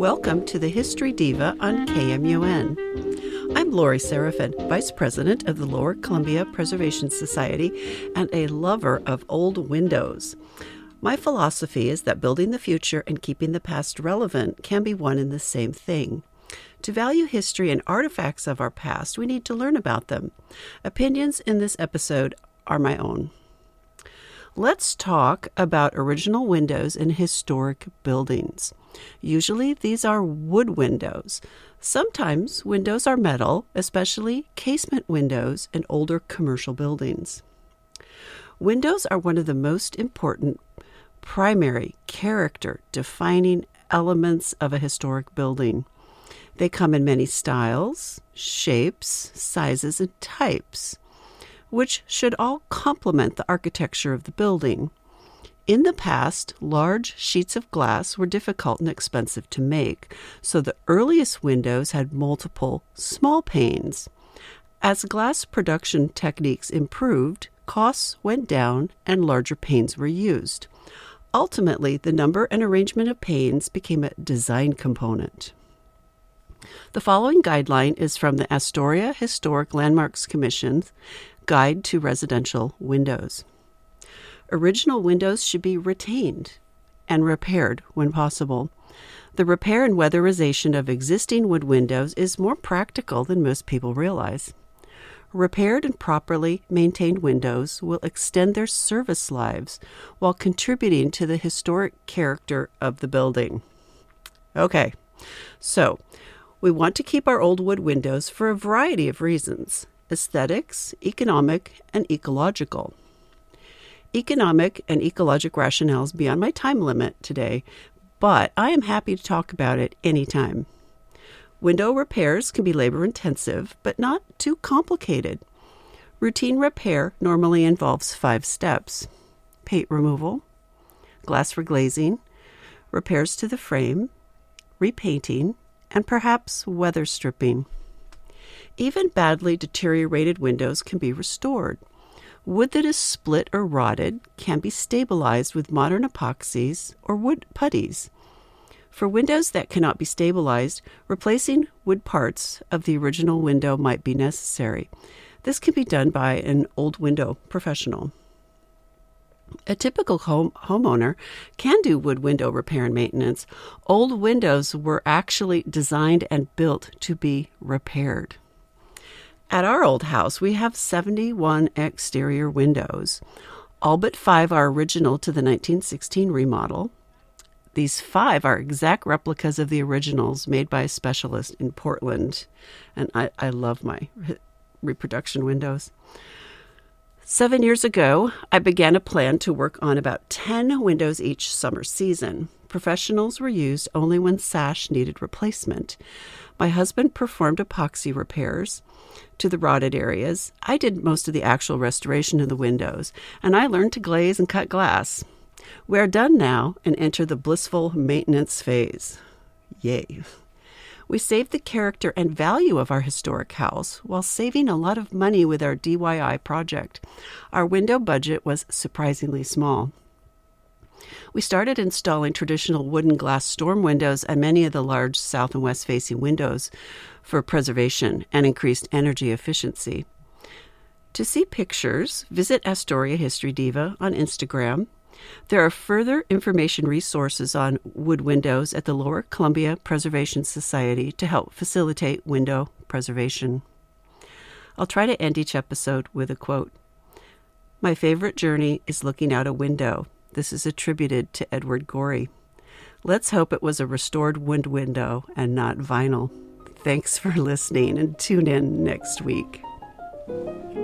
Welcome to the History Diva on KMUN. I'm Lori Serafin, Vice President of the Lower Columbia Preservation Society and a lover of old windows. My philosophy is that building the future and keeping the past relevant can be one and the same thing. To value history and artifacts of our past, we need to learn about them. Opinions in this episode are my own. Let's talk about original windows in historic buildings. Usually these are wood windows. Sometimes windows are metal, especially casement windows in older commercial buildings. Windows are one of the most important primary character-defining elements of a historic building. They come in many styles, shapes, sizes, and types, which should all complement the architecture of the building. In the past, large sheets of glass were difficult and expensive to make, so the earliest windows had multiple small panes. As glass production techniques improved, costs went down and larger panes were used. Ultimately, the number and arrangement of panes became a design component. The following guideline is from the Astoria Historic Landmarks Commission's Guide to Residential Windows. Original windows should be retained and repaired when possible. The repair and weatherization of existing wood windows is more practical than most people realize. Repaired and properly maintained windows will extend their service lives while contributing to the historic character of the building. Okay, so we want to keep our old wood windows for a variety of reasons: aesthetics, economic, and ecological. Economic and ecologic rationales beyond my time limit today, but I am happy to talk about it anytime. Window repairs can be labor-intensive, but not too complicated. Routine repair normally involves 5 steps: paint removal, glass reglazing, repairs to the frame, repainting, and perhaps weather stripping. Even badly deteriorated windows can be restored. Wood that is split or rotted can be stabilized with modern epoxies or wood putties. For windows that cannot be stabilized, replacing wood parts of the original window might be necessary. This can be done by an old window professional. A typical homeowner can do wood window repair and maintenance. Old windows were actually designed and built to be repaired. At our old house, we have 71 exterior windows. All but 5 are original to the 1916 remodel. These 5 are exact replicas of the originals made by a specialist in Portland. And I love my reproduction windows. 7 years ago, I began a plan to work on about 10 windows each summer season. Professionals were used only when sash needed replacement. My husband performed epoxy repairs to the rotted areas. I did most of the actual restoration of the windows, and I learned to glaze and cut glass. We are done now and enter the blissful maintenance phase. Yay! We saved the character and value of our historic house while saving a lot of money with our DIY project. Our window budget was surprisingly small. We started installing traditional wooden glass storm windows and many of the large south and west facing windows for preservation and increased energy efficiency. To see pictures, visit Astoria History Diva on Instagram. There are further information resources on wood windows at the Lower Columbia Preservation Society to help facilitate window preservation. I'll try to end each episode with a quote. My favorite journey is looking out a window. This is attributed to Edward Gorey. Let's hope it was a restored wood window and not vinyl. Thanks for listening and tune in next week.